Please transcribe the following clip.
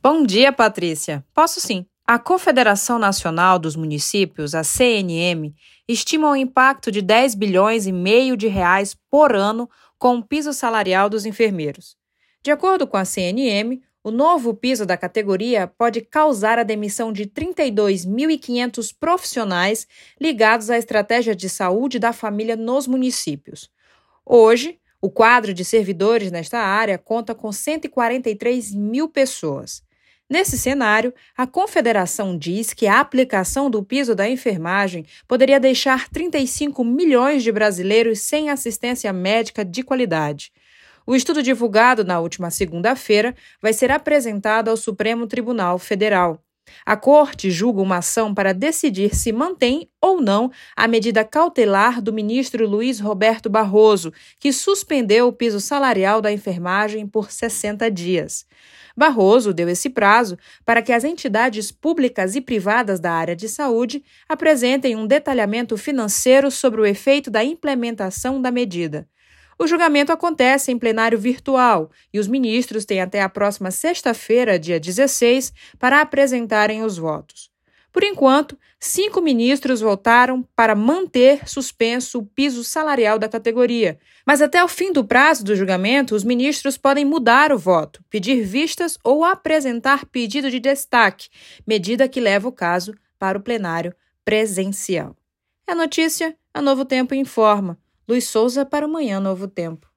Bom dia, Patrícia. Posso sim. A Confederação Nacional dos Municípios, a CNM, estima o impacto de 10 bilhões e meio de reais por ano com o piso salarial dos enfermeiros. De acordo com a CNM, o novo piso da categoria pode causar a demissão de 32.500 profissionais ligados à estratégia de saúde da família nos municípios. Hoje, o quadro de servidores nesta área conta com 143 mil pessoas. Nesse cenário, a Confederação diz que a aplicação do piso da enfermagem poderia deixar 35 milhões de brasileiros sem assistência médica de qualidade. O estudo divulgado na última segunda-feira vai ser apresentado ao Supremo Tribunal Federal. A Corte julga uma ação para decidir se mantém ou não a medida cautelar do ministro Luiz Roberto Barroso, que suspendeu o piso salarial da enfermagem por 60 dias. Barroso deu esse prazo para que as entidades públicas e privadas da área de saúde apresentem um detalhamento financeiro sobre o efeito da implementação da medida. O julgamento acontece em plenário virtual e os ministros têm até a próxima sexta-feira, dia 16, para apresentarem os votos. Por enquanto, 5 ministros votaram para manter suspenso o piso salarial da categoria. Mas até o fim do prazo do julgamento, os ministros podem mudar o voto, pedir vistas ou apresentar pedido de destaque, medida que leva o caso para o plenário presencial. É notícia, a Novo Tempo informa. Luiz Souza para o Manhã Novo Tempo.